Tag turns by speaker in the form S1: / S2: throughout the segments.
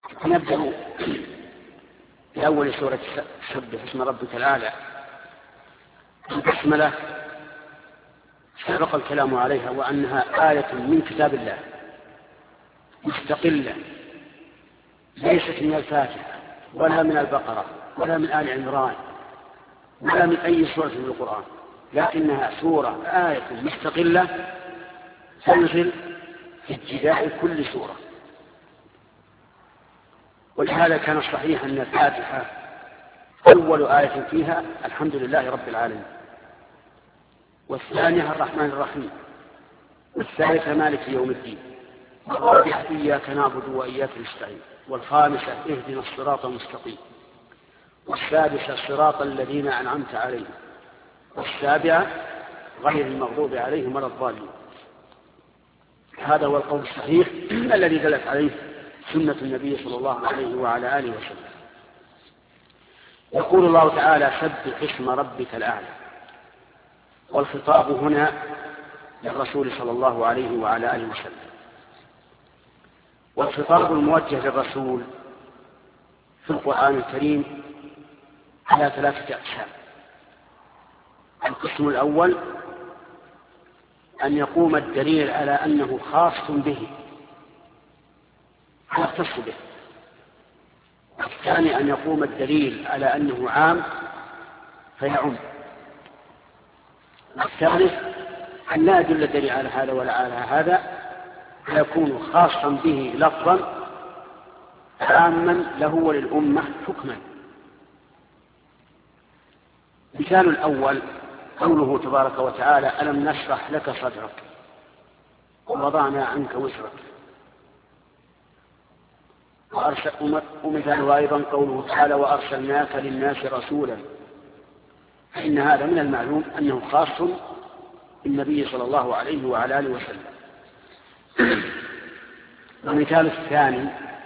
S1: نبدأ بأول سورة سبح اسم ربك الأعلى. البسملة سبق الكلام عليها وأنها آية من كتاب الله مستقلة، ليست من الفاتحة ولا من البقرة ولا من آل عمران ولا من أي سورة من القرآن، لكنها سورة آية مستقلة تنزل في ابتداء كل سورة. ولهذا كان الصحيح أن الفاتحة أول آية فيها الحمد لله رب العالمين، والثانية الرحمن الرحيم، والثالثة مالك يوم الدين، والرابعة إياك نعبد وإياك نستعين، والخامسة اهدنا الصراط المستقيم، والسادسة صراط الذين أنعمت عليهم، والسابعة غير المغضوب عليهم ولا الضالين. هذا هو القول الصحيح الذي دلت عليه سنة النبي صلى الله عليه وعلى آله وسلم. يقول الله تعالى سبح اسم ربك الأعلى، والخطاب هنا للرسول صلى الله عليه وعلى آله وسلم. والخطاب الموجه للرسول في القرآن الكريم على ثلاثة أقسام. القسم الأول أن يقوم الدليل على أنه خاص به يختص به. الثاني أن يقوم الدليل على أنه عام فيعم. الثالث أن لا يدل الدليل على هذا ولا على هذا، فيكون خاصا به لفظا عاما له وللأمة حكما. مثال الأول قوله تبارك وتعالى ألم نشرح لك صدرك ووضعنا عنك وزرك. ومثاله أيضا قوله تعالى وأرسلناك للناس رسولا، فإن هذا من المعلوم أنه خاص بالنبي صلى الله عليه وعلى آله وسلم. والمثال الثاني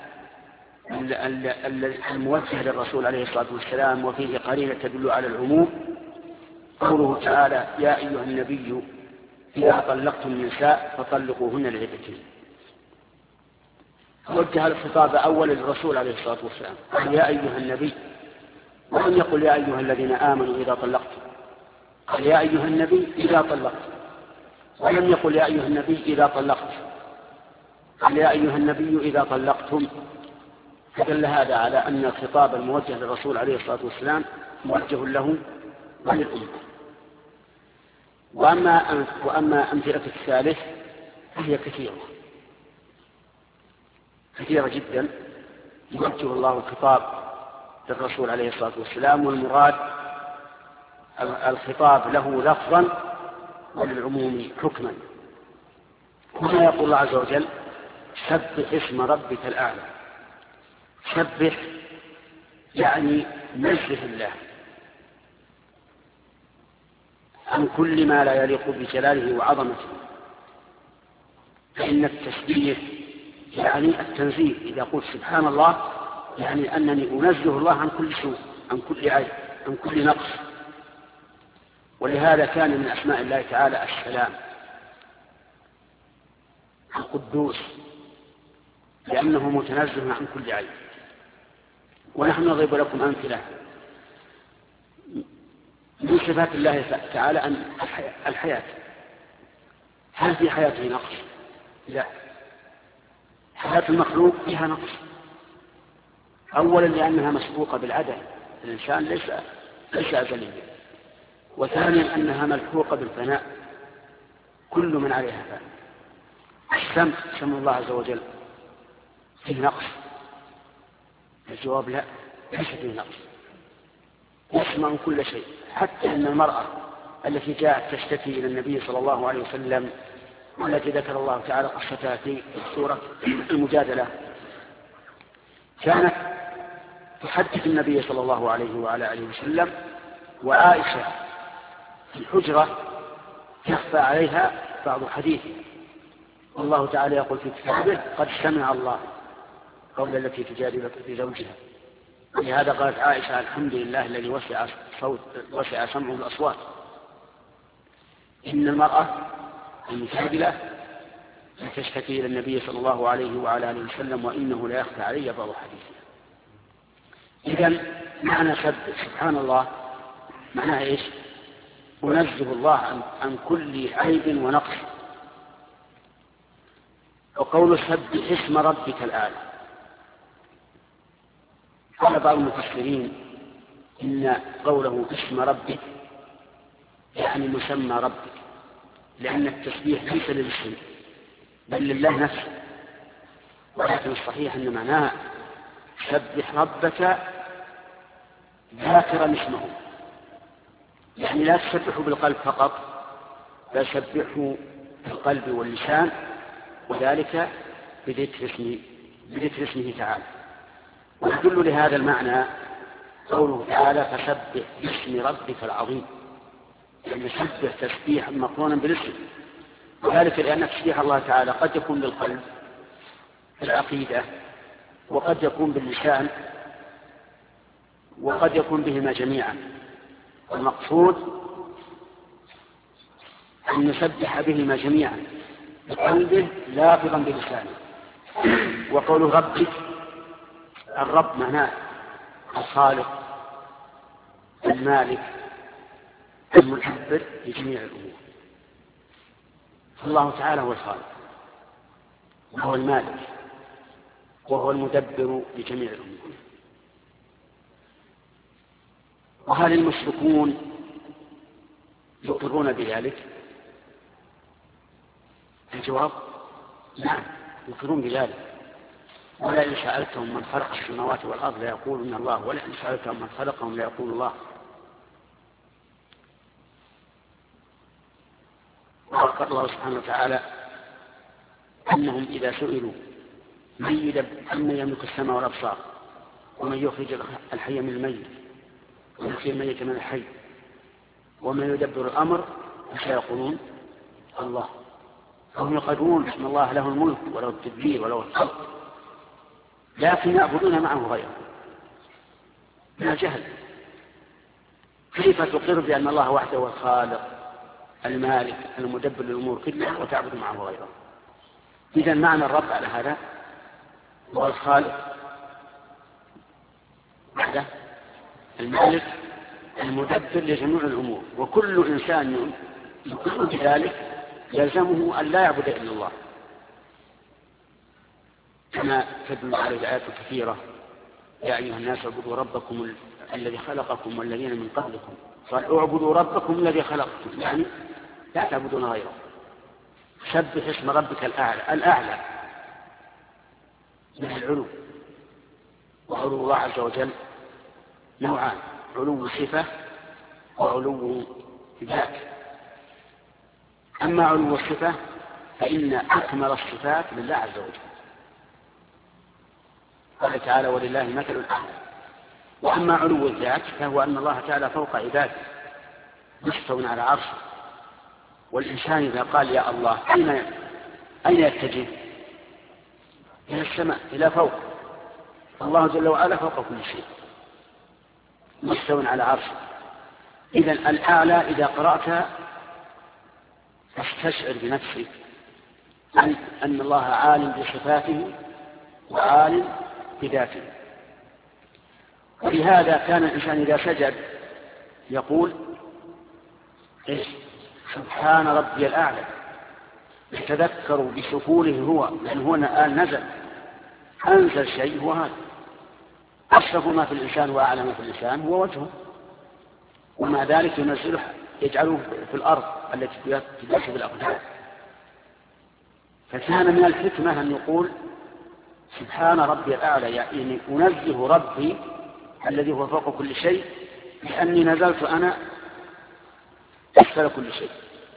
S1: الموجه للرسول عليه الصلاة والسلام وفيه قرينة تدل على العموم قوله تعالى يا أيها النبي إذا طلقتم النساء فطلقوهن لعدتهن. وجه الخطاب أولا للرسول عليه الصلاة والسلام قال يا أيها النبي، ولم يقل يا أيها الذين آمنوا إذا طلقتم، قال يا أيها النبي إذا طلقتم، ولم يقل يا أيها النبي إذا طلقت، قال يا أيها النبي إذا طلقتم. فدل هذا على أن الخطاب الموجه للرسول عليه الصلاة والسلام موجه له وللأمة. وأما أمثلة الثالث فهي كثيرة جدا يوجه الله الخطاب للرسول عليه الصلاة والسلام، والمراد الخطاب له لفظا وللعموم حكما. هنا يقول الله عز وجل سبح اسم ربك الأعلى. سبح يعني نزه الله عن كل ما لا يليق بجلاله وعظمته، فإن التسبيح يعني التنزيه. إذا قلت سبحان الله يعني أنني أنزه الله عن كل سوء، عن كل عيب، عن كل نقص. ولهذا كان من أسماء الله تعالى السلام، القدوس، لأنه متنزه عن كل عيب. ونحن نضرب لكم أمثلة من صفات الله تعالى أن الحياة. هل في حياته نقص؟ لا، حياة المخلوق فيها نقص. أولا لأنها مسبوقة بالعدم، الإنسان ليس أزليا. وثانيا أنها ملحوقة بالفناء، كل من عليها فان. السمع الله عز وجل فيه نقص؟ الجواب لا، ليس فيه نقص، يسمع كل شيء. حتى أن المرأة التي جاءت تشتكي إلى النبي صلى الله عليه وسلم والتي ذكر الله تعالى قصتها في سورة المجادلة كانت تحدث النبي صلى الله عليه وعلى آله وسلم، وعائشة في الحجرة يخفى عليها بعض حديثه. والله تعالى يقول في كتابه قد سمع الله قول التي تجادلك في زوجها. ولهذا قالت عائشة الحمد لله الذي وسع سمعه الأصوات. إن المرأة المجادلة تشتكي إلى النبي صلى الله عليه وعلى آله وسلم وإنه لا يخفى علي بعض حديثها. إذن معنى سبحان الله معناها إيش؟ أنزه الله عن كل عيب ونقص. وقول سبح اسم ربك الأعلى، قال بعض المفسرين إن قوله اسم ربك يعني مسمى ربك، لأن التسبيح ليس للاسم بل لله نفسه، ولكن الصحيح أن معناه سبح ربك ذاكرا اسمه، يعني لا تسبحوا بالقلب فقط بل سبحوا بالقلب واللسان، وذلك بذكر اسمه تعالى. ويدل لهذا المعنى قوله تعالى فسبح باسم ربك العظيم، يعني سبح تسبيحا مقرونا بالاسم، وذلك لأن تسبيح الله تعالى قد يكون بالقلب في العقيدة، وقد يكون باللسان، وقد يكون بهما جميعا. المقصود أن نسبح بهما جميعا بقلبه لافظا بلسانه. وقوله ربك، الرب معناه الخالق المالك المدبر لجميع الأمور. الله تعالى هو الخالق وهو المالك وهو المدبر لجميع الأمور. وهل المشركون يقرون بذلك؟ الجواب نعم، يقرون بذلك. ولئن سألتهم من خلق السماوات والأرض ليقولون الله، ولئن سألتهم من خلقهم ليقول الله. وقال الله سبحانه وتعالى أنهم إذا سئلوا من يملك السماء والأبصار ومن يخرج الحي من الميت ويخرج الميت من الحي ومن يدبر الأمر فسيقولون الله. هم يقرون أن الله له الملك وله التدبير وله الخلق، لكن يعبدون معه غيره من الجهل. كيف تقر بأن الله وحده هو الخالق المالك المدبر للأمور كلها وتعبد معه غيره؟ إذن معنى الرب على هذا هو الخالق وحده المالك المدبر لجميع الأمور. وكل إنسان يقر بذلك يلزمه أن لا يعبد إلا الله، كما تدل عليه الآيات الكثيرة يا أيها الناس اعبدوا ربكم الذي خلقكم والذين من قبلكم. قال اعبدوا ربكم الذي خلقكم، يعني لا تعبدون غيره. سبح اسم ربك الأعلى من العلو. وعلو الله عز وجل نوعان: علو صفة وعلو ذات. أما علو الصفة فإن أكمل الصفات لله عز وجل، قال تعالى ولله مثل الأعلى. وأما علو الذات فهو أن الله تعالى فوق عباده مستوٍ على عرشه. والإنسان إذا قال يا الله أين يتجه؟ إلى السماء، إلى فوق. الله جل وعلا فوق كل شيء مستوٍ على عرشه. إذن الأعلى إذا قرأت فاستشعر بنفسك أن الله عالم بصفاته وعالم بذاته. ولهذا كان الإنسان إذا سجد يقول إيش؟ سبحان ربي الأعلى، يتذكر بسفوله هو، لأن هو الآن أنزل شيء هو هذا. أشرف ما في الإنسان وأعلى ما في الإنسان هو وجهه، ومع ذلك ينزله يجعله في الأرض التي تداس بالأقدام. فكان من الحكمة أن يقول سبحان ربي الأعلى، يعني أنزه ربي الذي هو فوق كل شيء لأني نزلت أنا أسفل كل شيء.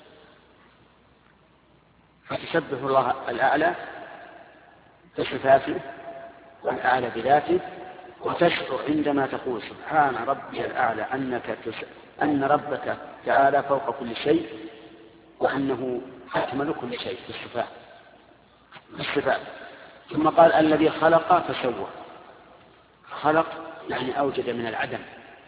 S1: فتسبح الله الأعلى بصفاته والأعلى بذاته، وتشعر عندما تقول سبحان ربي الأعلى أن ربك تعالى فوق كل شيء وأنه أكمل كل شيء في الصفات. ثم قال الذي خلق فسوى. خلق يعني أوجد من العدم.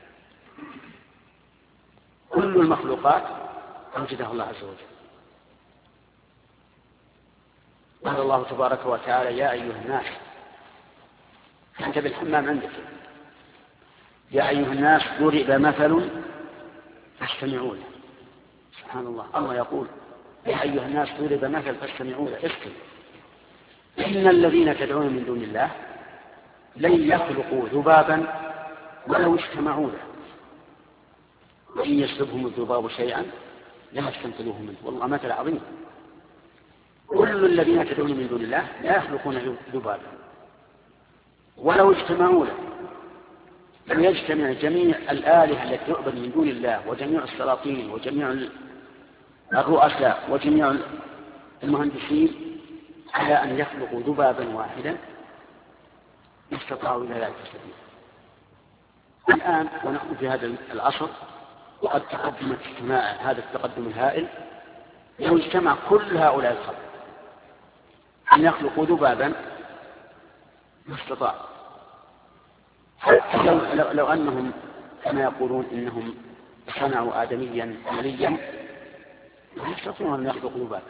S1: كل المخلوقات أوجدها الله عز وجل. قال الله تبارك وتعالى: يا أيها الناس، أنت بالحمام عندك، يا أيها الناس ضرب مثل فاستمعوا له. سبحان الله، الله يقول: يا أيها الناس ضرب مثل فاستمعوا له. اسكت. إن الذين تدعون من دون الله لن يخلقوا ذبابا ولو اجتمعوا له، وإن يسلبهم الذباب شيئا لا يستنقذوه منه. والله مثل عظيم. كل الذين تدعون من دون الله لا يخلقون ذبابا ولو اجتمعوا له. لم يجتمع جميع الآلهة التي تعبد من دون الله وجميع السلاطين وجميع الرؤساء وجميع المهندسين على أن يخلقوا ذبابا واحدا ما استطاعوا إلى ذلك السبيل. الآن ونحن في هذا العصر وقد تقدمت اجتماع هذا التقدم الهائل، لو اجتمع كل هؤلاء الخلق أن يخلقوا ذبابا ما استطاع. حتى لو أنهم كما يقولون إنهم صنعوا آدميا عمليا لا يستطيعون أن يخلقوا ذبابا.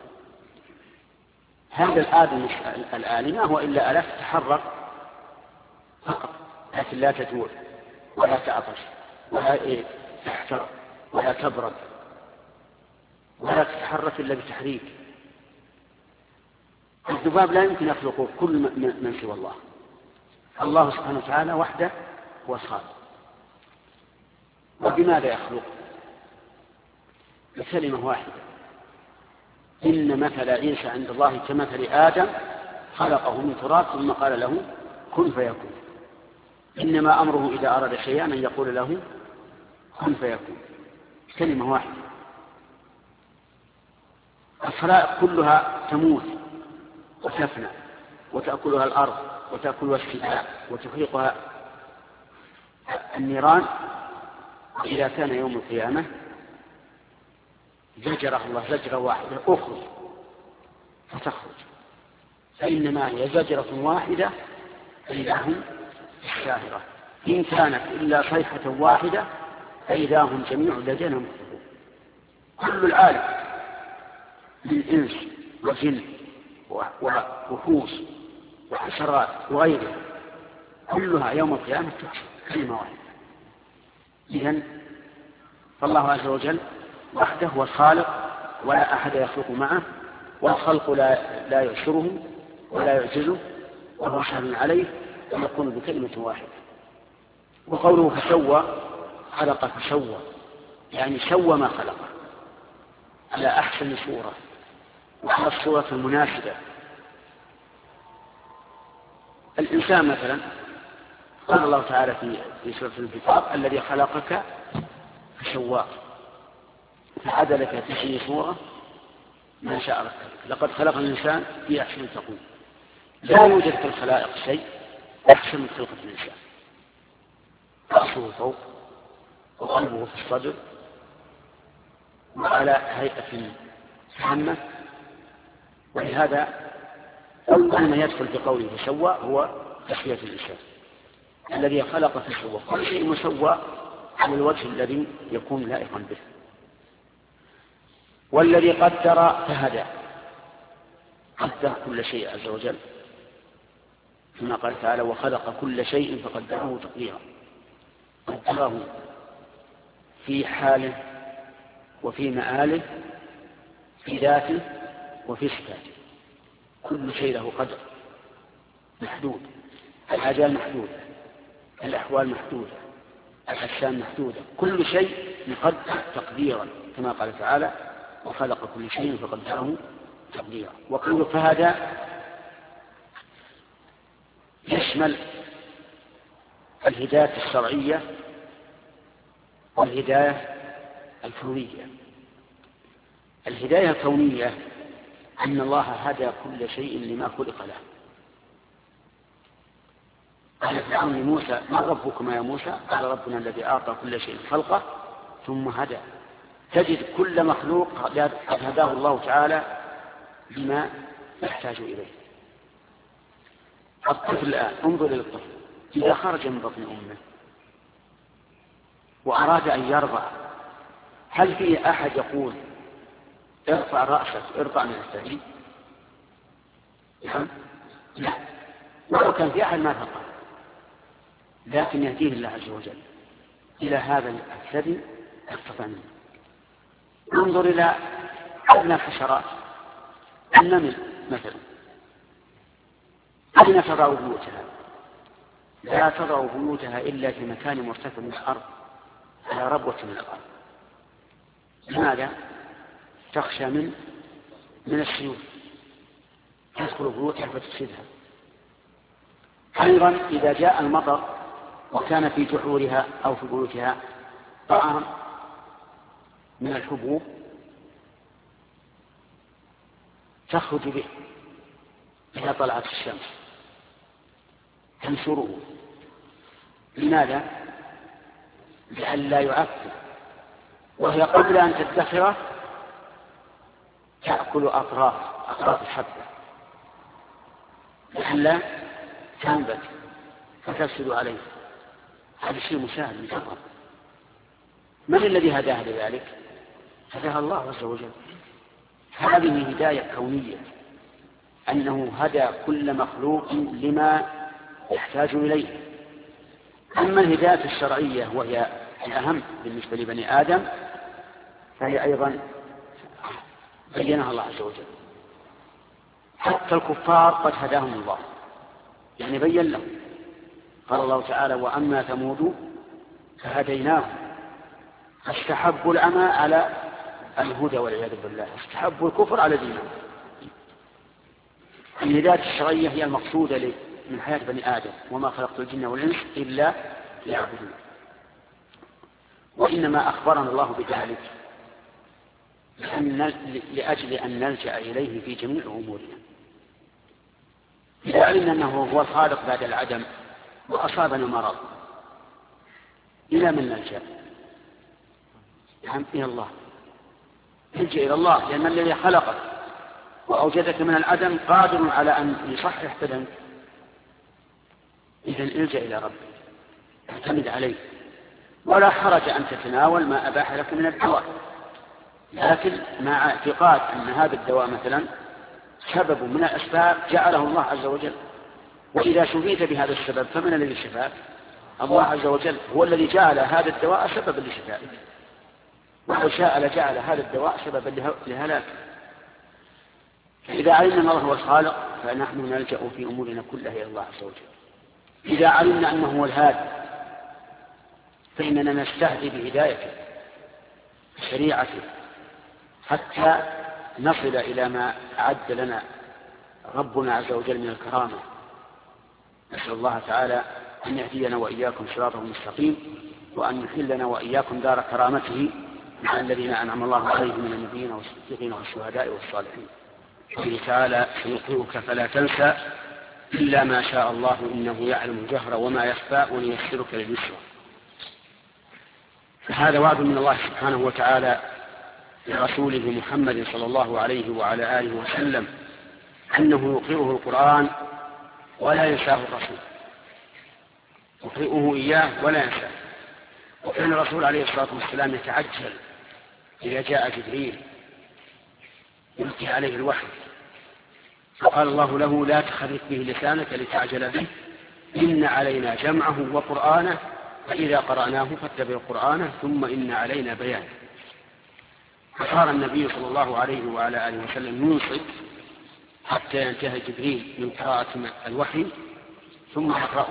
S1: هذا الآدم الآلي ما هو إلا آلات تتحرك فقط، لكن لا تجوع ولا تعطش ولا تحتر ولا تبرد ولا تتحرك إلا بتحريك. الذباب لا يمكن يخلقه كل من سوى الله. الله سبحانه وتعالى وحده هو الخالق. وبماذا يخلق؟ بكلمة واحدة: إن مثل عيسى عند الله كمثل آدم خلقه من تراب ثم قال له كن فيكون. إنما أمره إذا أراد شيئا أن يقول له كن فيكون. كلمة واحدة. الخلائق كلها تموت وتفنى وتأكلها الأرض وتأكلها السباع وتحرقها النيران، وإذا كان يوم القيامة زجره الله زجرة واحدة: أخرج، فتخرج. فإنما هي زجرة واحدة فإذا هم الساهرة، إن كانت إلا صيحة واحدة فإذا هم جميع لدينا محضرون. كل العالم من إنس وجن ووحوش وحشرات وغيرها كلها يوم القيامة تحشر كلمة واحدة. إذن فالله عز وجل وحده هو الخالق ولا أحد يخلق معه، والخلق لا يعسره ولا يعجزه، وهو شهد عليه ويكون بكلمة واحدة. وقوله فسوى، خلق فسوى، يعني سوى ما خلقه على أحسن صورة وعلى الصورة المناسبة. الإنسان مثلا قال الله تعالى في سورة الانفطار: الذي خلقك فسواك فعدلك في أي صورة ما شاء ركبك. لقد خلق الإنسان في أحسن تقويم. لا يوجد في الخلائق شيء أحسن من خلقة الإنسان. رأسه فوق وقلبه في الصدر وعلى هيئة حمة. ولهذا أول ما يدخل في قوله فسوى هو تسوية الإنسان. الذي خلق فسوى، كل شيء مسوى على الوجه الذي يكون لائقا به. والذي قدر فهدى، قدر كل شيء عز وجل كما قال تعالى: وخلق كل شيء فقدره تقديرا. قدره في حاله وفي مآله، في ذاته وفي صفاته. كل شيء له قدر محدود. الآجال محدودة، الأحوال محدودة، الأجسام محدودة، كل شيء مقدر تقديرا كما قال تعالى: وخلق كل شيء فقدره تقديرا. وقوله فهدى يشمل الهداية الشرعية والهداية الكونية. الهداية الكونية أن الله هدى كل شيء لما خلق له. قال فرعون لموسى: من ربكما يا موسى؟ قال: ربنا الذي أعطى كل شيء خلقه ثم هدى. تجد كل مخلوق قد هداه الله تعالى بما يحتاج إليه. الطفل الآن، انظر إلى الطفل إذا خرج من بطن أمه وأراد أن يرضع، هل فيه أحد يقول ارفع رأسك ارضع من الثدي؟ لا، ولو كان في أحد ما فقه، لكن يهديه الله عز وجل إلى هذا الذي اقتطع منه. انظر إلى أدنى الحشرات، النمل مثلا، أين تضع بيوتها؟ لا تضع بيوتها إلا في مكان مرتفع من الأرض على ربوة من الأرض. لماذا؟ تخشى من السيول تدخل بيوتها فتفسدها. أيضا إذا جاء المطر وكان في جحورها أو في بيوتها طعام من الحبوب تخرج به إذا طلعت الشمس تنشره. لماذا؟ لئلا يعفن، وهي قبل أن تدخره تأكل أطراف الحبة لئلا تنبت فتفسد عليه. هذا شيء مشاهد مجرد. من الذي هداها لذلك؟ هداها الله عز وجل. هذه هداية كونية، أنه هدى كل مخلوق لما يحتاج إليه. أما الهداية الشرعية وهي الأهم بالنسبة لبني آدم فهي أيضا بينها الله عز وجل. حتى الكفار قد هداهم الله، يعني بين لهم. قال الله تعالى: وأما ثمود فهديناهم فاستحبوا العمى على الهدى والعياذ بالله، استحبوا الكفر على دينهم. الهداية الشرعية هي المقصودة من حياة بني آدم: وما خلقت الجن والإنس إلا ليعبدون. وإنما أخبرنا الله بذلك لأجل أن نلجأ إليه في جميع أمورنا. إذا علمنا أنه هو الخالق بعد العدم وأصابنا مرض، إلى من نلجأ؟ إلى الله. نلجأ إلى الله، لأن الذي خلقك وأوجدك من العدم قادر على أن يصحح بدنك. إذن الجأ إلى ربك، اعتمد عليه، ولا حرج أن تتناول ما أباح لك من الدواء، لكن مع اعتقاد أن هذا الدواء مثلا سبب من الأسباب جعله الله عز وجل. وإذا شفيت بهذا السبب فمن الذي شفاك؟ الله عز وجل هو الذي جعل هذا الدواء سببا لشفائك، وهو شاء لجعل هذا الدواء سببا لهلاك. إذا علمنا أن الله هو الخالق فنحن نلجأ في أمورنا كلها إلى الله عز وجل. إذا علمنا أنه هو الهادي فإننا نستهدي بهدايته شريعته حتى نصل إلى ما أعد لنا ربنا عز وجل من الكرامة. نسأل الله تعالى أن يهدينا وإياكم صراطه المستقيم، وأن يحلنا وإياكم دار كرامته مع الذين أنعم الله عليهم من النبيين والصديقين والشهداء والصالحين. قوله تعالى: سنقرئك فلا تنسى إلا ما شاء الله إنه يعلم الجهر وما يخفى ونيسرك لليسرى. فهذا وعد من الله سبحانه وتعالى لرسوله محمد صلى الله عليه وعلى آله وسلم أنه يقرئه القرآن ولا ينساه الرسول، يقرئه إياه ولا ينساه. وكان الرسول عليه الصلاة والسلام يتعجل إذا جاء جبريل يلقي عليه الوحي، فقال الله له: لا تحرك به لسانك لتعجل به، إن علينا جمعه وقرآنه، فإذا قرأناه فاتبع قرآنه ثم إن علينا بيانه. فصار النبي صلى الله عليه وعلى آله وسلم ينصت حتى ينتهي جبريل من قراءة الوحي ثم يقرأه.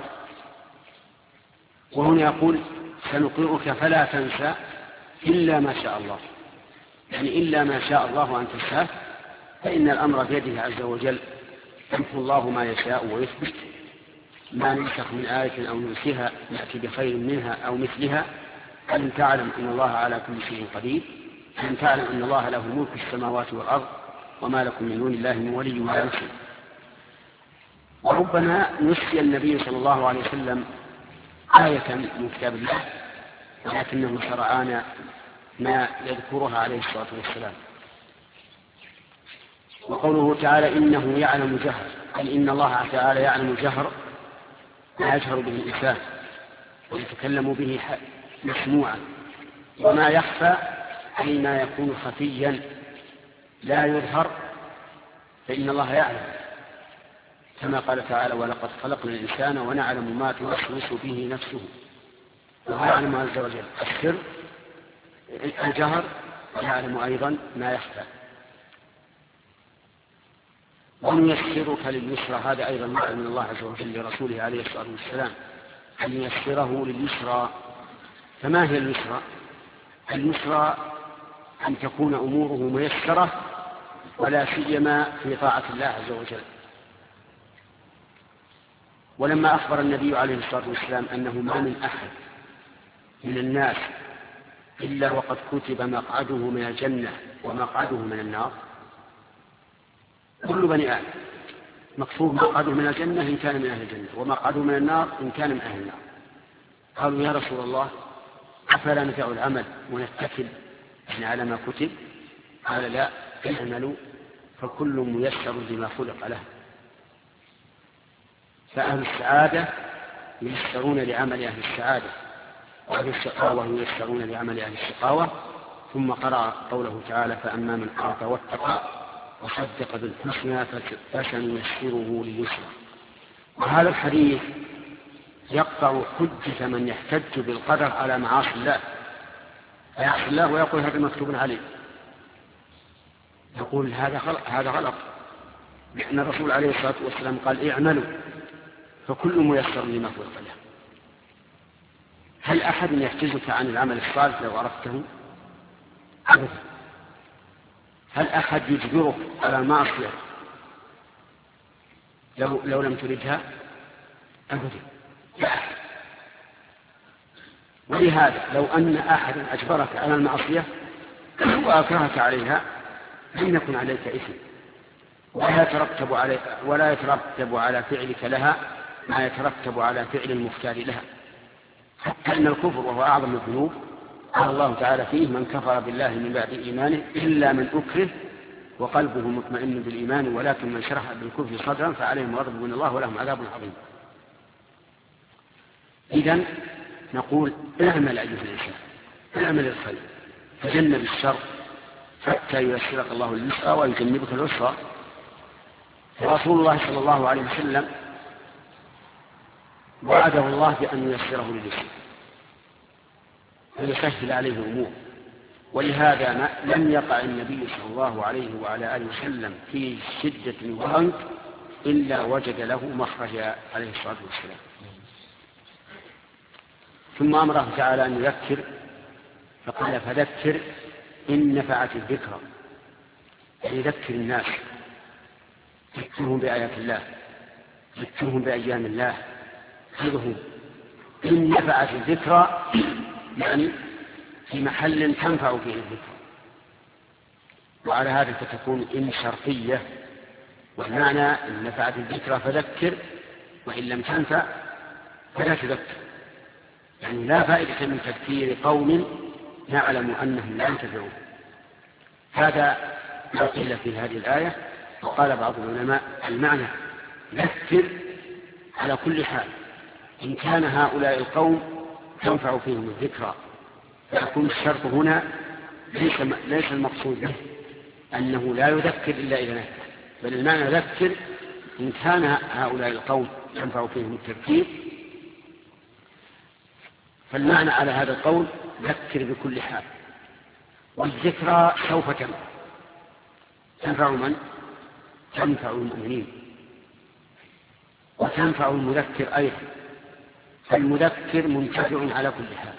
S1: وهنا يقول: سنقرئك فلا تنسى إلا ما شاء الله، يعني إلا ما شاء الله أن تنساه، فإن الأمر بيده عز وجل، يمحو الله ما يشاء ويثبت، ما ننسخ من آية أو ننسها نأتي بخير منها أو مثلها. ألم تعلم أن الله على كل شيء قدير، ألم تعلم أن الله له ملك السماوات والأرض وما لكم من دون الله من ولي ولا نصير. وربما نسي النبي صلى الله عليه وسلم آية من كتاب الله، ولكنه شرعنا ما يذكرها عليه الصلاة والسلام. وقوله تعالى: إنه يعلم الجهر، أي إن الله تعالى يعلم الجهر ما يجهر به الإنسان ويتكلم به مسموعا، وما يخفى أي ما يكون خفيا لا يظهر، فإن الله يعلم. كما قال تعالى: ولقد خلقنا الإنسان ونعلم ما توسوس به نفسه وهو يعلم عز وجل السر الجهر، ويعلم أيضا ما يخفى. ونيسرك لليسرى، هذا أيضا وعد من الله عز وجل لرسوله عليه الصلاة والسلام أن ييسره لليسرى. فما هي اليسرى؟ اليسرى أن تكون أموره ميسرة، ولا سيما في طاعة الله عز وجل. ولما أخبر النبي عليه الصلاة والسلام أنه ما من أحد من الناس إلا وقد كتب مقعده من الجنة ومقعده من النار، كل بني آدم مكتوب مقعده من الجنة إن كان من أهل الجنة، ومقعده من النار إن كان من أهل النار. قالوا: يا رسول الله، أفلا ندع العمل ونتكل على ما كتب؟ قال: لا، اعملوا فكل ميسر لما خلق له. فأهل السعادة ييسرون لعمل أهل السعادة، وأهل الشقاوة ييسرون لعمل أهل الشقاوة. ثم قرأ قوله تعالى: فأما من أعطى واتقى وصدق بالحسنى فسنيسره لليسرى. وهذا الحديث يقطع حجة من يحتج بالقدر على معاصي الله، فيعصي الله ويقول: هذا مكتوب عليه. يقول: هذا غلط، لأن الرسول عليه الصلاة والسلام قال: اعملوا فكل ميسر لما خلق له. هل أحد يحجزك عن العمل الصالح لو أردته؟ أبدا. هل أحد يجبرك على المعصية لو لم تردها؟ أبدا، لا أحد. ولهذا لو أن أحد أجبرك على المعصية وأكرهك عليها لم يكن عليك إثم، ولا يترتب على فعلك لها ما يترتب على فعل المختار لها. حتى أن الكفر وهو أعظم الذنوب قال الله تعالى فيه: من كفر بالله من بعد إيمانه إلا من أكره وقلبه مطمئن بالإيمان ولكن من شرح بالكفر صدرا فعليهم غضب من الله ولهم عذاب عظيم. إذن نقول: اعمل أيها الإنسان، اعمل الخير، تجنب الشر حتى ييسرك الله اليسرى ويجنبك العسرى. ورسول الله صلى الله عليه وسلم وعده الله بأن ييسره لليسرى ويسهل عليه الأمور. ولهذا لم يقع النبي صلى الله عليه وعلى آله وسلم في شدة وضنك إلا وجد له مخرجا عليه الصلاة والسلام. ثم أمره تعالى أن يذكر، فقال: فذكر إن نفعت الذكرى، يعني ذكر الناس، ذكرهم بآيات الله، ذكرهم بأيام الله، خذهم. إن نفعت الذكرى يعني في محل تنفع فيه الذكرى، وعلى هذا فتكون إن شرطية، والمعنى إن نفعت الذكرى فذكر، وإن لم تنفع فلا تذكر. يعني لا فائدة من تذكير قوم نعلم أنهم لا ينتفعون. هذا ما قيل في هذه الآية. وقال بعض العلماء: المعنى ذكر على كل حال، إن كان هؤلاء القوم تنفع فيهم الذكرى، فيكون الشرط هنا ليس المقصود به أنه لا يذكر إلا إذا نفع، بل المعنى ذكر إن كان هؤلاء القوم تنفع فيهم التذكير. فالمعنى على هذا القول ذكر بكل حال. والذكرى سوف تنفع من؟ تنفع المؤمنين وتنفع المذكر أيضا، فالمذكر منتفع على كل حال،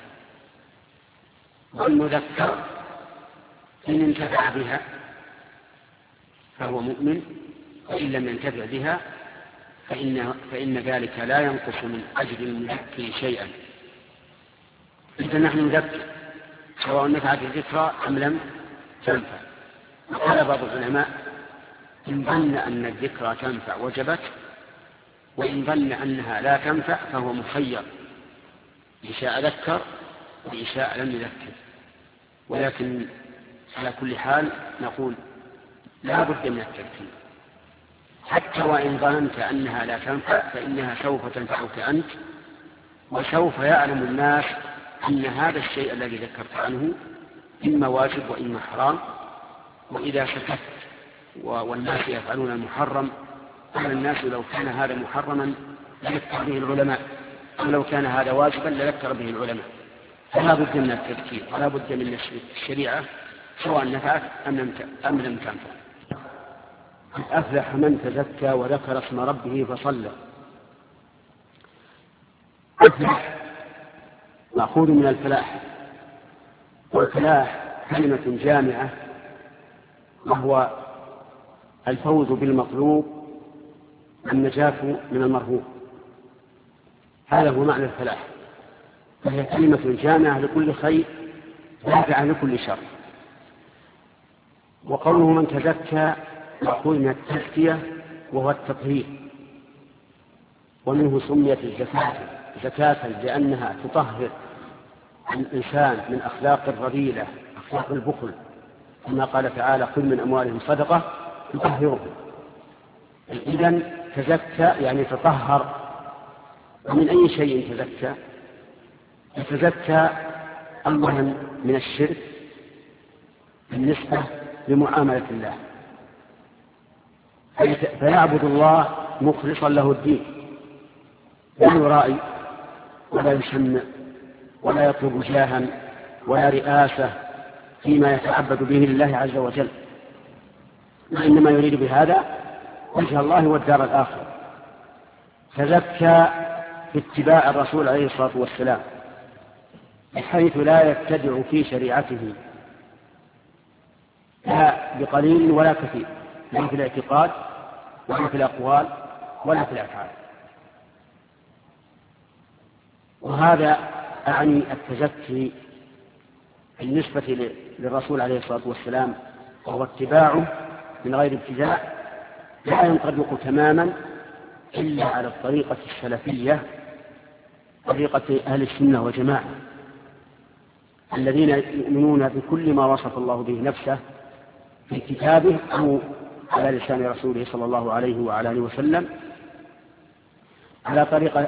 S1: والمذكر إن انتفع بها فهو مؤمن، وإن لم ينتفع بها فإن ذلك لا ينقص من أجر المذكر شيئا. إذا نحن نذكر سواء نفعت الذكرى أم لم تنفع. وقال بعض العلماء: إن ظن أن الذكرى تنفع وجبت، وإن ظن أنها لا تنفع فهو مخير، إن شاء ذكر وإن شاء لم يذكر. ولكن على كل حال نقول لا بد من التذكير، حتى وإن ظننت أنها لا تنفع فإنها سوف تنفعك أنت، وسوف يعلم الناس أن هذا الشيء الذي ذكرت عنه إما واجب وإما حرام. وإذا سكت والناس يفعلون المحرم قال الناس لو كان هذا محرما لذكر به العلماء، ولو كان هذا واجبا لذكر به العلماء. فلا بد من التذكير ولا بد من الشريعة سواء نفعت أم لم تنفع. أفلح من تزكى وذكر اسم ربه فصلى. أفلح مأخوذ من الفلاح، والفلاح كلمة جامعة وهو الفوز بالمطلوب والنجاة من المرهوب، هذا هو معنى الفلاح، فهي كلمة جامعة لكل خير دافعة لكل شر. وقوله من تزكى مأخوذ من التزكية وهو التطهير، ومنه سميت الزكاة زكاة لأنها تطهر الإنسان من أخلاق الرذيلة، أخلاق البخل، كما قال تعالى خذ من أموالهم صدقة تطهرهم. إذن تزكى يعني تطهر. ومن أي شيء تزكى؟ يتزكى أولا من الشرك بالنسبة لمعاملة الله، فيعبد الله مخلصا له الدين، لا يرائي ولا يشمع ولا يطلب جاها ولا رئاسة فيما يتعبد به لله عز وجل، وإنما يريد بهذا وجه الله والدار الآخرة. تزكى باتباع الرسول عليه الصلاة والسلام بحيث لا يبتدع في شريعته لا بقليل ولا كثير، لا في الاعتقاد ولا في الأقوال ولا في الأفعال. وهذا أعني التزكي بالنسبة للرسول عليه الصلاة والسلام، وهو اتباعه من غير ابتداع لا ينطبق تماما إلا على الطريقة السلفية، طريقة أهل السنة والجماعة الذين يؤمنون بكل ما وصف الله به نفسه في كتابه أو على لسان رسوله صلى الله عليه وعلى آله وسلم على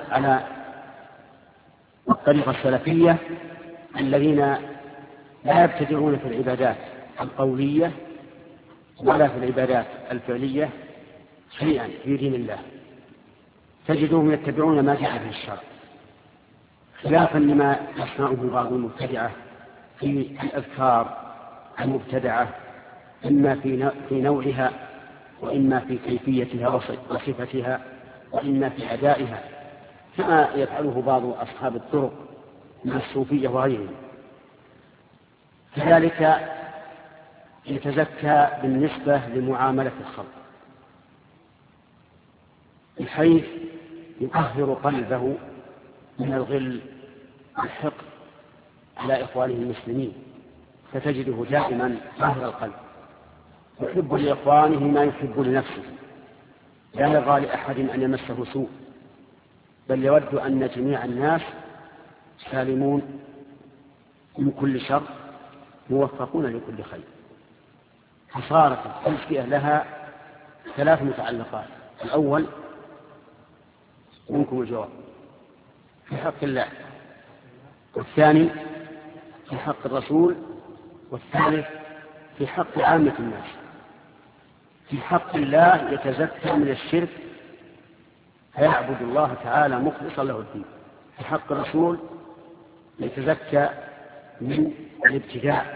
S1: الطريقة السلفية، الذين لا يبتدعون في العبادات القولية ولا في العبادات الفعلية شيئا في دين الله، تجدهم يتبعون ما جاء به الشرع، خلافا لما يصنعه بعض المبتدعة في الأذكار المبتدعة، إما في نوعها وإما في كيفيتها وصفتها وإما في أدائها، كما يفعله بعض أصحاب الطرق من الصوفية وغيرهم. كذلك يتزكى بالنسبة لمعاملة الخلق بحيث يطهر قلبه من الغل والحقد على إخوانه المسلمين، فتجده دائما طاهر القلب يحب لإخوانه ما يحب لنفسه، لا يرضى لأحد أن يمسه سوء، بل يود أن جميع الناس سالمون من كل شر موفقون لكل خير. فصارت التزكية لها 3 متعلقات: الأول منكم الجواب في حق الله، والثاني في حق الرسول، والثالث في حق عامة الناس. في حق الله يتزكى من الشرك فيعبد الله تعالى مخلصا له الدين. في حق الرسول يتزكى من الابتداع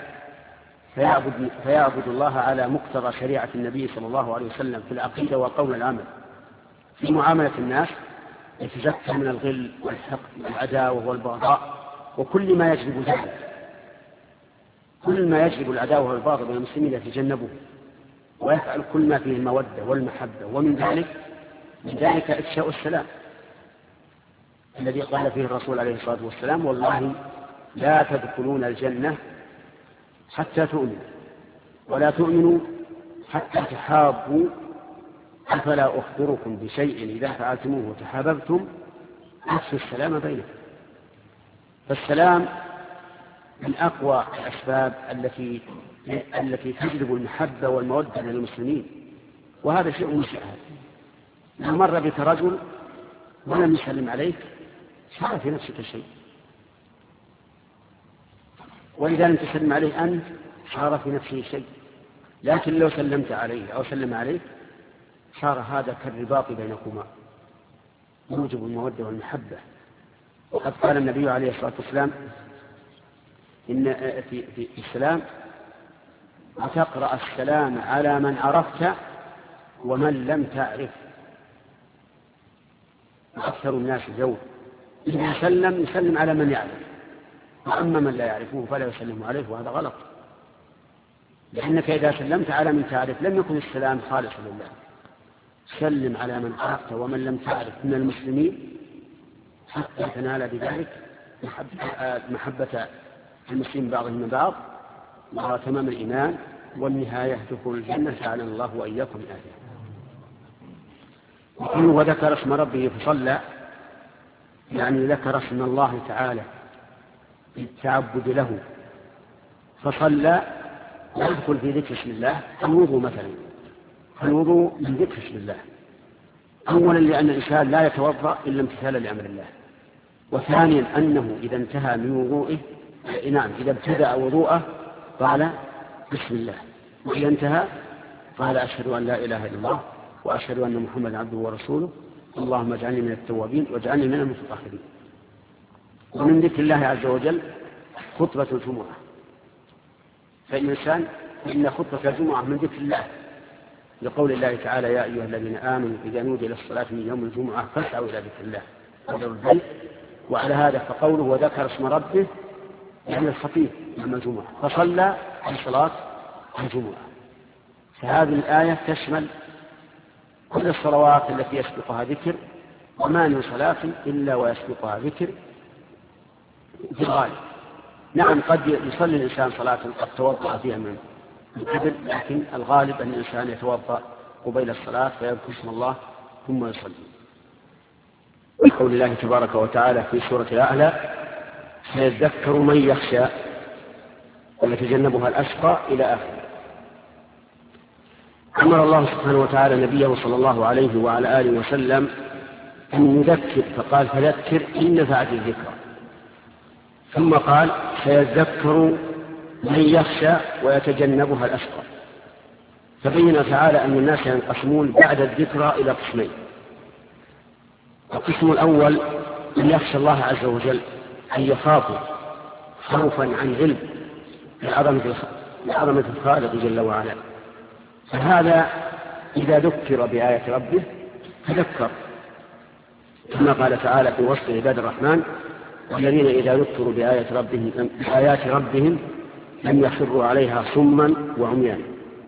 S1: فيعبد الله على مقتضى شريعة النبي صلى الله عليه وسلم في العقيدة والقول والعمل. في معاملة الناس يتزكى من الغل والحقد والعداوة والبغضاء وكل ما يجلب ذلك، كل ما يجلب العداوة والبغضاء بين المسلمين يتجنبه ويفعل كل ما فيه المودة والمحبة، ومن ذلك إفشاء السلام الذي قال فيه الرسول عليه الصلاة والسلام: والله لا تدخلون الجنة حتى تؤمنوا ولا تؤمنوا حتى تحابوا، أفلا أخبركم بشيء إذا فعلتموه وتحاببتم أفشوا السلام بينكم. فالسلام من أقوى الأسباب التي تجلب المحبة والمودة للمسلمين، وهذا شيء مشاهد. لو مر بك رجل ولم يسلم عليك صار في نفسك شيء، وإذا لم تسلم عليه أنت صار في نفسه شيء، لكن لو سلمت عليه أو سلم عليك صار هذا كالرباط بينكما موجب المودة والمحبة. وقد قال النبي عليه الصلاة والسلام إن في السلام وتقرأ السلام على من عرفت ومن لم تعرف. أكثر الناس اليوم إذا يسلم على من يعرف، وأما من لا يعرفه فلا يسلم عليه، وهذا غلط، لأنك إذا سلمت على من تعرف لم يكن السلام خالصا لله. سلم على من عرفت ومن لم تعرف من المسلمين حتى تنال بذلك محبة المسلمين بعضهم من بعض وتمام الإيمان والنهاية دخول الجنة، جعلنا الله وإياكم من أهلها. وذكر اسم ربه فصلى، يعني ذكر اسم الله تعالى بالتعبد له فصلى. يدخل في ذكر اسم الله الوضوء مثلا، الوضوء من ذكر اسم الله، أولا لأن الإنسان لا يتوضأ إلا امتثالا لأمر الله، وثانيا أنه إذا انتهى من وضوئه إذا ابتدأ وضوءه قال بسم الله، وإذا انتهى قال أشهد أن لا إله إلا الله وأشهد أن محمدا عبده ورسوله اللهم اجعلني من التوابين واجعلني من المتطهرين. ومن ذكر الله عز وجل خطبة الجمعة، فالإنسان إن خطبة الجمعة من ذكر الله، لقول الله تعالى يا أيها الذين آمنوا إذا نودي للصلاة من يوم الجمعة فاسعوا إلى ذكر الله وذروا البيع. وعلى هذا فقوله وذكر اسم ربه يعني الخطيب يوم الجمعة فصلى عن صلاة الجمعة. فهذه الآية تشمل كل الصلوات التي يسبقها ذكر، وما من صلاة إلا ويسبقها ذكر في الغالب. نعم قد يصلي الإنسان صلاة قد توضأ فيها من القبل، لكن الغالب أن الإنسان يتوضأ قبيل الصلاة فيذكر اسم الله ثم يصلي. وقول الله تبارك وتعالى في سورة الأعلى سيذكر من يخشى ويتجنبها الأشقى إلى آخره. أمر الله سبحانه وتعالى نبيه صلى الله عليه وعلى آله وسلم أن يذكر، فقال فذكر إن نفعت الذكرى، ثم قال سيذكر من يخشى ويتجنبها الأشقى. فبين تعالى أن الناس ينقسمون بعد الذكرى إلى قسمين. القسم الأول من يخشى الله عز وجل أن يخافوا خوفا عن علم بعظمة الخالق جل وعلا، فهذا إذا ذكر بآية ربه تذكر، كما قال تعالى في وصف عباد الرحمن والذين إذا ذكروا بآيات ربهم لم يخروا عليها صما وعميانا.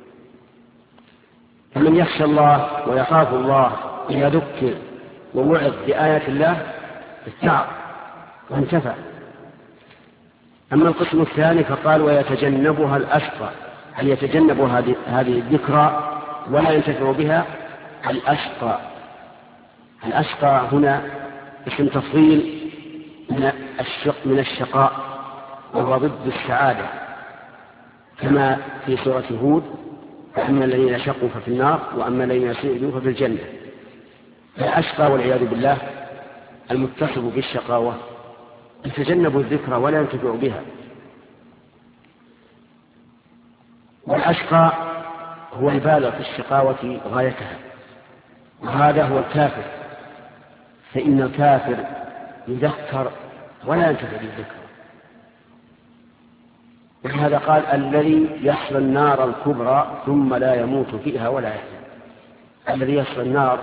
S1: فمن يخشى الله ويخاف الله إذا ذكر ووعظ بآيات الله استعظ وانتفع. أما القسم الثاني فقال ويتجنبها الأشقى، أن يتجنب هذه الذكرى ولا ينتفع بها الأشقى. الأشقى هنا اسم تفضيل من الشقاء، وهو ضد السعادة، كما في سورة هود فأما الذين شقوا ففي النار وأما الذين سعدوا ففي الجنة. الأشقى والعياذ بالله المتصف بالشقاوة يتجنب الذكرى ولا ينتفع بها. والأشقى هو البالغ في الشقاوة غايتها، وهذا هو الكافر، فإن الكافر يذكر ولا ينتفع بالذكر. ولهذا قال الذي يصلى النار الكبرى ثم لا يموت فيها ولا يحيا. الذي يصلى النار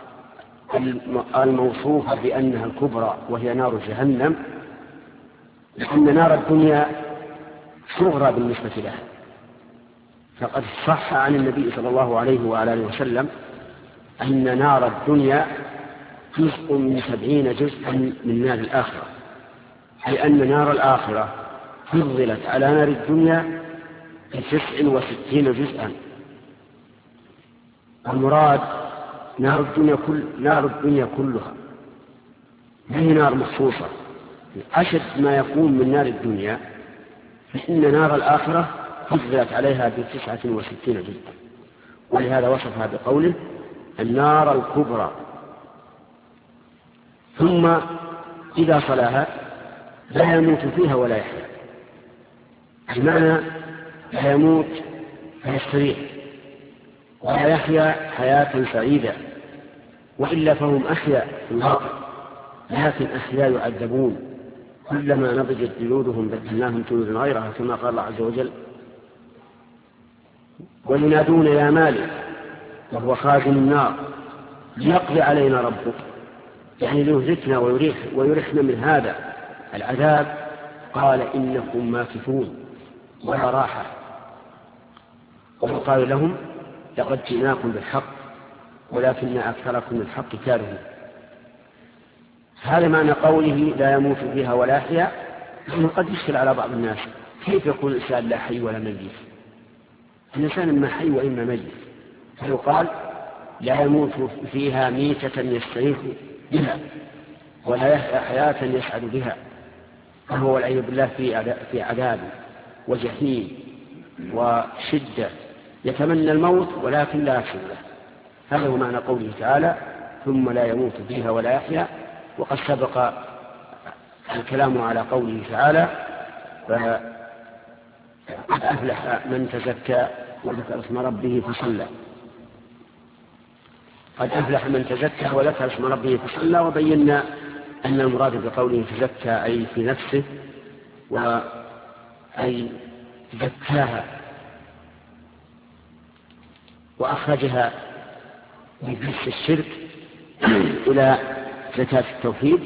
S1: الموصوفة بأنها الكبرى وهي نار جهنم، لأن نار الدنيا صغرى بالنسبة لها. فقد صح عن النبي صلى الله عليه وعلى آله وسلم أن نار الدنيا جزء من 70 جزءا من نار الآخرة، أي أن نار الآخرة فضلت على نار الدنيا ب69 جزءا. المراد نار الدنيا كلها، هي نار مخصوصة أشد ما يكون من نار الدنيا، فإن نار الآخرة فضلت عليها ب69 جزءا، ولهذا وصفها بقوله النار الكبرى. ثم إذا صلاها لا يموت فيها ولا يحيا، بمعنى لا يموت فيستريح ولا يحيا حياة سعيدة، وإلا فهم أحياء في الواقع، لكن أحياء يعذبون، كلما نضجت جلودهم بدلناهم جلودا غيرها كما قال الله عز وجل. وينادون يا مالك وهو خازن النار ليقضي علينا ربك، يعني ليهلكنا ويرحنا من هذا العذاب. قال إنكم ماكثون ولا راحة. وقال لهم لقد جئناكم بالحق ولكن أكثركم الحق كارهون. هذا معنى قوله لا يموت فيها ولا يحيا. قد يشكل على بعض الناس كيف يكون الإنسان لا حي ولا ميت؟ الإنسان إما حي وإما ميت، فيقال لا يموت فيها ميتة يستريح بها ولا يحيا حياة يسعد بها، فهو والعياذ بالله في عذاب وجحيم وشدة، يتمنى الموت ولكن لا يحصل له. هذا هو معنى قوله تعالى ثم لا يموت فيها ولا يحيا. وقد سبق الكلام على قوله تعالى قد أفلح من تزكى وذكر اسم ربه فصلى. قد أفلح من تزكى وذكر اسم ربه فصلى. وبينا أن المراد بقوله تزكى أي في نفسه وأي زكاها وأخرجها بنفس الشرك إلى زكاة التوحيد.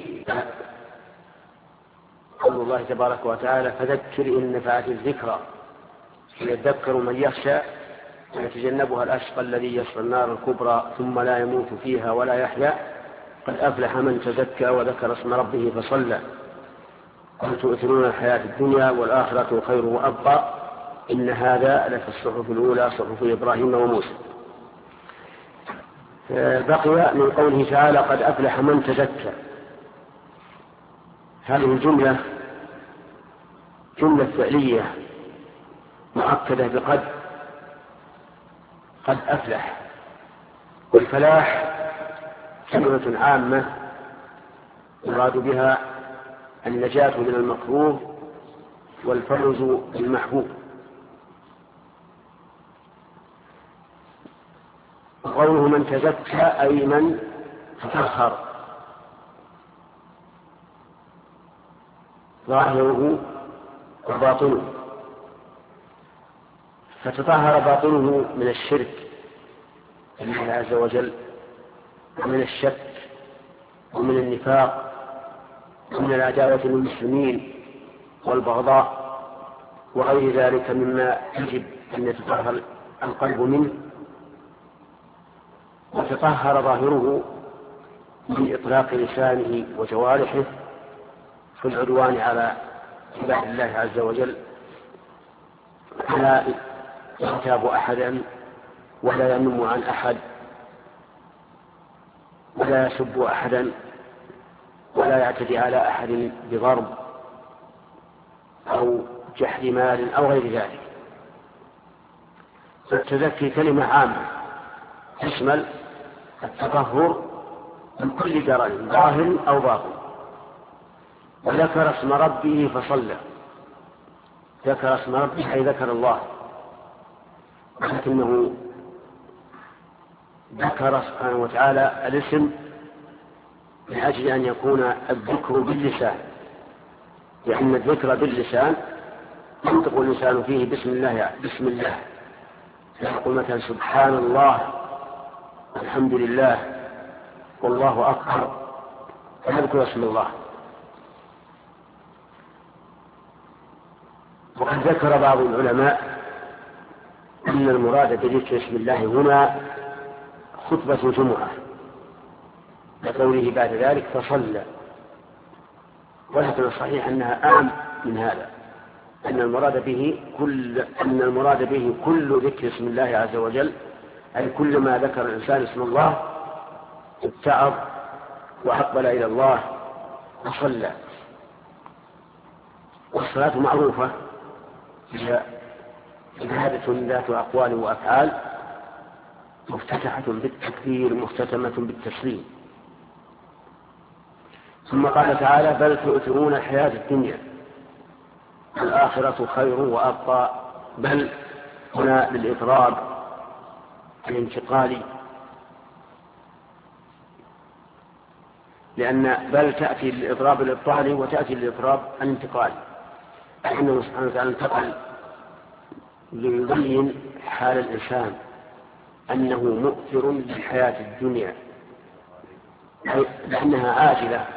S1: قول الله تبارك وتعالى فذكر إن نفعت الذكرى سيذكر من يخشى ويتجنبها الأشقى الذي يصلى النار الكبرى ثم لا يموت فيها ولا يحيا. قد أفلح من تزكى وذكر اسم ربه فصلى. قل تؤثرون الحياة الدنيا والآخرة خير وأبقى إن هذا لفي الصحف الأولى صحف إبراهيم وموسى. بقي من قوله تعالى قد أفلح من تزكى. هذه الجملة جملة فعلية مؤكدة بقد. قد أفلح، والفلاح كلمة عامة يراد بها النجاة من المكروه والفوز بالمحبوب. وقوله من تزكى أي من تطهر ظاهره وباطنه، فتطهر باطنه من الشرك لله عز وجل ومن الشك ومن النفاق ومن العداوة للمسلمين والبغضاء وغير ذلك مما يجب أن يتطهر القلب منه. وتطهر ظاهره من إطلاق لسانه وجوارحه في العدوان على عباد الله عز وجل، لا يغتاب أحدا ولا ينم عن أحد ولا يسب أحدا ولا يعتدي على أحد بضرب أو جحد مال أو غير ذلك. فالتزكي كلمة عامة تشمل التطهر من كل درج ظاهر أو باطن. وذكر اسم ربه فصلى. ذكر اسم ربه أي ذكر الله، لكنه ذكر سبحانه وتعالى الاسم من أجل أن يكون الذكر باللسان، لأن الذكر باللسان ينطق الإنسان فيه بسم الله يقول مثلا سبحان الله الحمد لله والله أكبر فيذكر اسم الله. وقد ذكر بعض العلماء أن المراد بذكر اسم الله هنا خطبة الجمعة لقوله بعد ذلك فصلى، ولكن الصحيح أنها أعم من هذا، أن المراد به كل ذكر اسم الله عز وجل، أي كل ما ذكر الإنسان اسم الله اتعظ وأقبل إلى الله وصلى. والصلاة معروفة هي عبادة ذات أقوال وأفعال مفتتحة بالتكبير مختتمة بالتسليم. ثم قال تعالى بل تؤثرون الحياة الدنيا والآخرة خير وأبقى. بل هنا للإضراب الانتقالي، لأن بل تأتي للإضراب الإبطالي وتأتي للإضراب الانتقالي، لأنه سبحانه وتعالى انتقل ليبين حال الإنسان أنه مؤثر للحياة الدنيا لأنها عاجلة،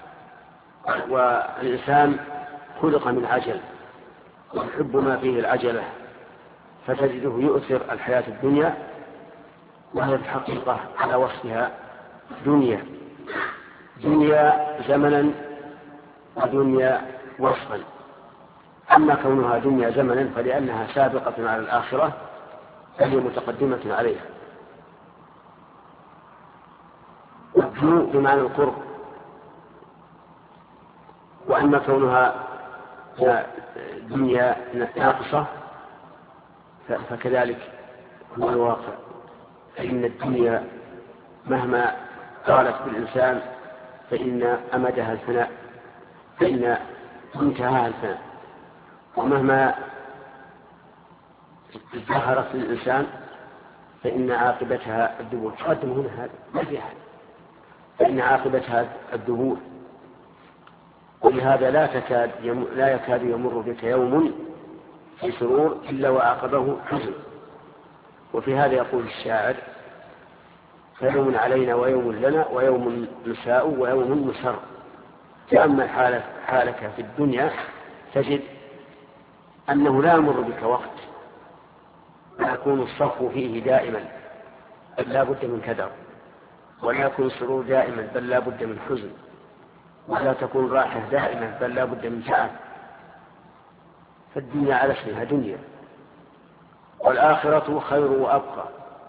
S1: والإنسان خلق من عجل ويحب ما فيه العجلة، فتجده يؤثر الحياة الدنيا، وهي الحقيقة على وصفها دنيا زمنا ودنيا وصفا. أما كونها دنيا زمنا فلأنها سابقة على الآخرة فهي متقدمة عليها. والدنو بمعنى القرب. وأما كونها دنيا ناقصة فكذلك هو الواقع، فإن الدنيا مهما طالت بالإنسان فإن أمدها الفناء، فإن منتهاها الفناء، ومهما ظهرت للإنسان فإن عاقبتها الدبور. تقدم هنا هذا ما في أحد، فإن عاقبتها الدبور. ولهذا لا يكاد يمر بك يوم في سرور إلا وعاقبه حزن. وفي هذا يقول الشاعر: فيوم علينا ويوم لنا ويوم نساء ويوم نسر. فأما حالك في الدنيا تجد أنه لا يمر بك وقت ويكون الصفو فيه دائما بل لا بد من كدر، ولا يكون السرور دائما بل لا بد من حزن، ولا تكون راحة دائما بل لا بد من تعب. فالدنيا على اسمها دنيا، والآخرة خير وأبقى.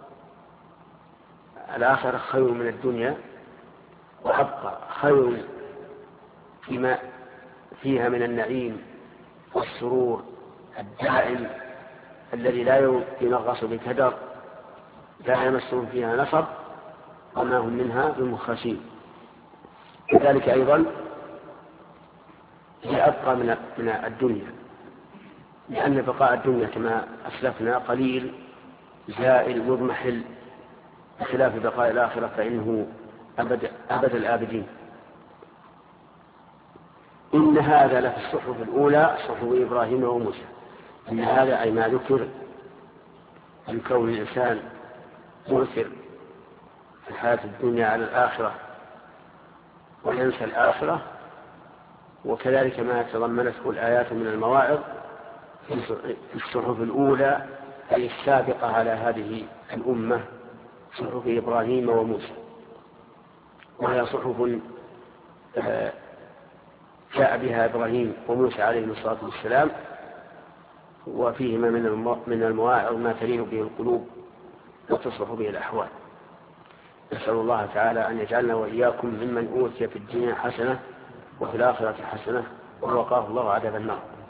S1: الآخرة خير من الدنيا وأبقى، خير فيما فيها من النعيم والسرور الدائم الذي لا ينغص بكدر، لا يمسهم فيها نصب وما هم منها بمخرجين. كذلك أيضا هي أبقى من الدنيا، لأن بقاء الدنيا كما أسلفنا قليل زائل مضمحل، بخلاف بقاء الآخرة فإنه أبد الآبدين. إن هذا لفي الصحف الأولى صحف إبراهيم وموسى. إن هذا أي ما ذكر من كون الإنسان مؤثر في الحياة الدنيا على الآخرة وينسى الآخرة، وكذلك ما تضمنته الآيات من المواعظ في الصحف الأولى أي السابقة على هذه الأمة، صحف إبراهيم وموسى، وهي صحف جاء بها إبراهيم وموسى عليهم الصلاة والسلام، وفيهما من المواعظ ما تلين به القلوب وتصلح به الأحوال. نسأل الله تعالى أن يجعلنا وإياكم ممن أوتي في الدنيا حسنة وفي الآخرة حسنة ووقاه الله عذاب النار.